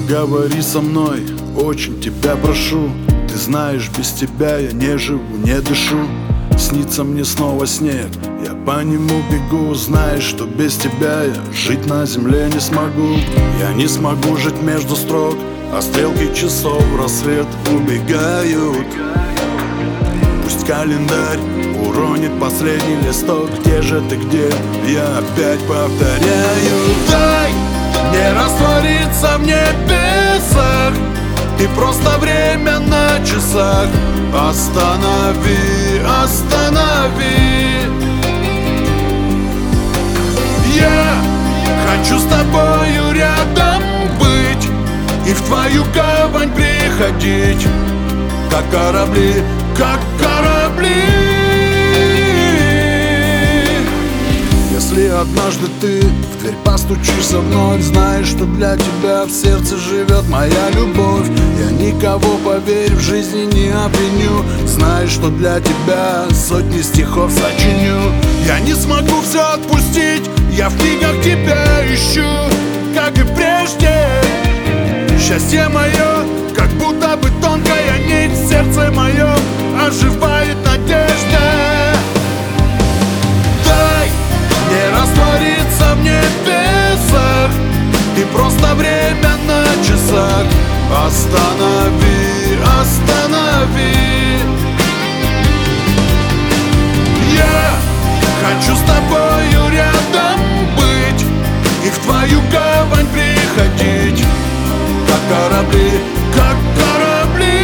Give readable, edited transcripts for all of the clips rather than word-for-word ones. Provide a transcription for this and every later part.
Поговори со мной, очень тебя прошу. Ты знаешь, без тебя я не живу, не дышу. Снится мне снова снег, я по нему бегу. Знаешь, что без тебя я жить на земле не смогу. Я не смогу жить между строк, а стрелки часов в рассвет убегают. Пусть календарь уронит последний листок. Где же ты, где? Я опять повторяю. Дай мне раствориться в небесах. Ты просто время на часах. Останови, останови. Я хочу с тобою рядом быть и в твою гавань приходить, как корабли, как корабли. Если однажды ты в дверь постучишься вновь, знаешь, что для тебя в сердце живет моя любовь. Я никого, поверь, в жизни не обвиню. Знаешь, что для тебя сотни стихов сочиню. Я не смогу все отпустить, я в книгах тебя ищу, как и прежде. Счастье мое, как будто бы тонкая нить, в сердце моем оживает надежда. Дай мне раствориться в небесах. Ты просто время на часах. Останови, останови. Я хочу с тобою рядом быть и в твою гавань приходить, как корабли, как корабли.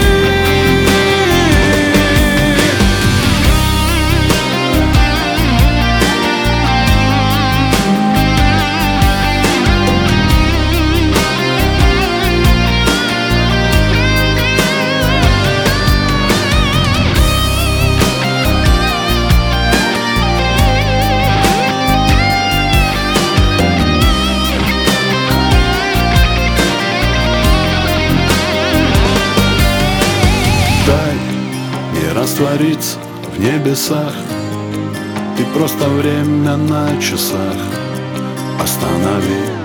Раствориться в небесах. Ты просто время на часах. Останови.